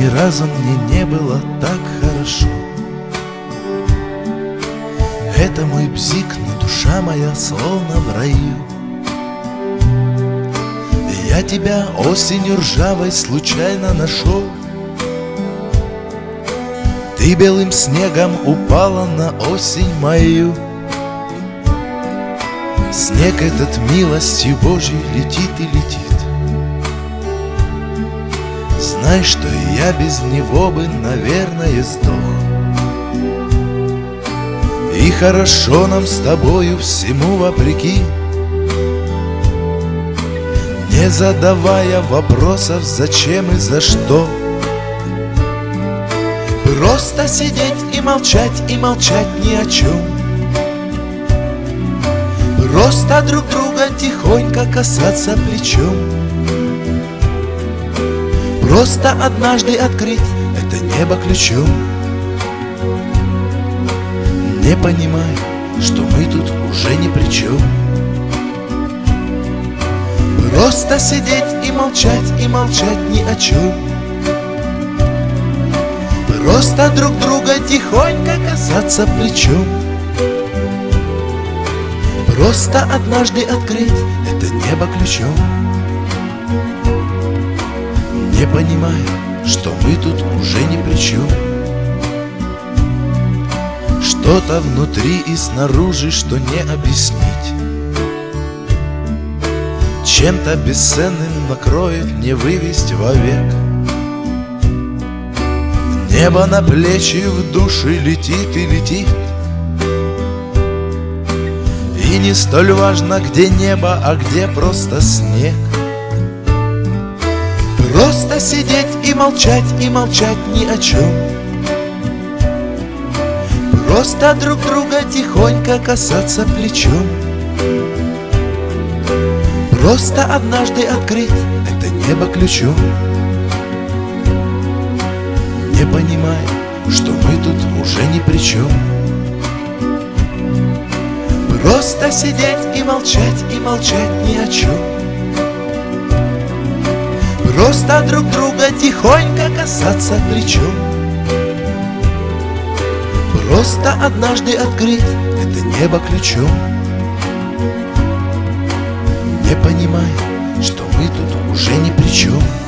ни разу мне не было так хорошо. Это мой бзик, но душа моя словно в раю. Я тебя осенью ржавой случайно нашел. Ты белым снегом упала на осень мою. Снег этот милостью Божьей летит и летит. Знай, что и я без него бы, наверное, сдох. И хорошо нам с тобою всему вопреки, не задавая вопросов зачем и за что. Просто сидеть и молчать ни о чем. Просто друг друга тихонько касаться плечом. Просто однажды открыть это небо ключом. Не понимаю, что мы тут уже ни при чем. Просто сидеть и молчать ни о чем. Просто друг друга тихонько касаться плечом. Просто однажды открыть это небо ключом. Не понимаю, что мы тут уже ни при чем. Что-то внутри и снаружи, что не объяснить. Чем-то бесценным накроет, не вывести вовек. Небо на плечи в душе летит и летит. И не столь важно, где небо, а где просто снег. Просто сидеть и молчать ни о чем. Просто друг друга тихонько касаться плечом. Просто однажды открыть это небо ключом. Не понимаю, что мы тут уже ни при чем. Просто сидеть и молчать ни о чем. Просто друг друга тихонько касаться плечом. Просто однажды открыть это небо ключом. Не понимаю, что мы тут уже ни при чем.